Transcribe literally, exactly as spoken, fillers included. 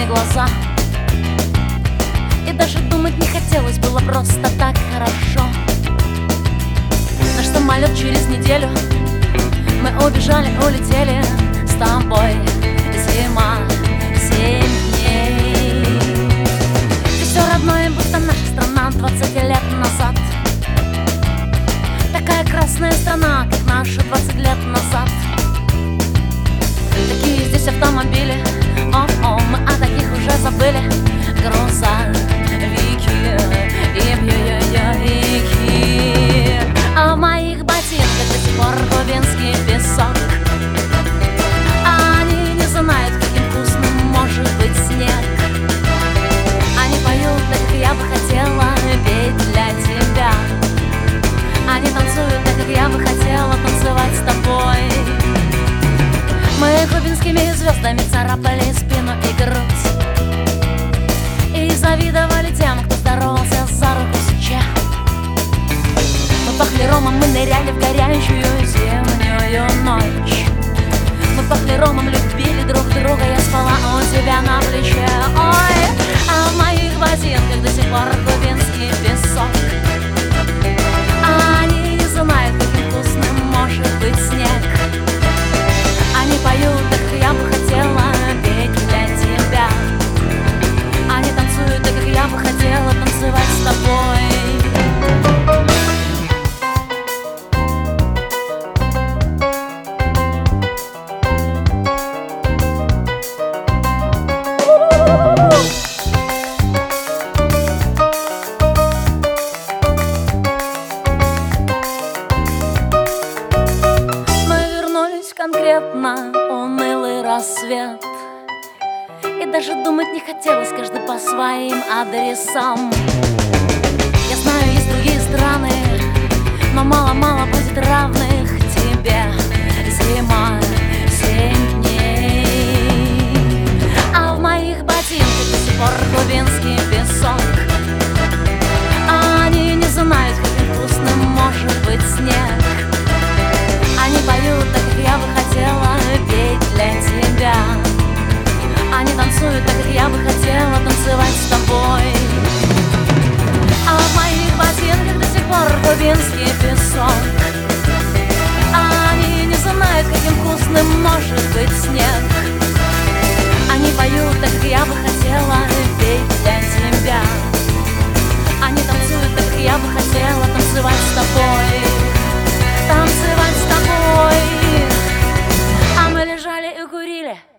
глаза. И даже думать не хотелось, было просто так хорошо. Наш самолет через неделю, мы убежали, улетели с тобой. Зима, семь дней. Ты все родное, будто наша страна двадцать лет назад. Такая красная страна, как наша двадцать лет назад. Такие здесь автомобили, о-о, мы о таких уже забыли. Грузовики и бьюики. А в моих ботинках до сих пор кубинский песок. Они не знают, каким вкусным может быть снег. Они поют так, как я бы хотела петь для тебя. Они танцуют так, как я бы хотела танцевать с тобой. Мы кубинскими звездами царапали спину и грудь, и завидовали тем, кто здоровался за руку суча. Мы пахли ромом, мы ныряли в горячую зимнюю ночь. Мы пахли ромом, любили друг друга, я спала у тебя на плече. Ой, а в моих ботинках до сих пор кубинский песок. Они не знают, каким вкусным может быть снег. Они поют так, как я бы хотела петь для тебя. Они танцуют так, как я бы хотела танцевать с тобой. Конкретно унылый рассвет, и даже думать не хотелось, каждый по своим адресам. Я знаю, есть другие страны, но мало-мало будет равных тебе. Зима, семь дней. А в моих ботинках до сих пор кубинский песок. Они не знают, каким вкусным может быть снег. Они поют так, как я бы хотела петь для тебя. Они танцуют так, как я бы хотела танцевать с тобой. А в моих ботинках до сих пор кубинский песок. Они не знают, каким вкусным может быть снег. Они поют так, как я бы хотела петь для тебя. Они танцуют так, как я бы хотела танцевать с тобой. Танцевать с тобой. А мы лежали и курили.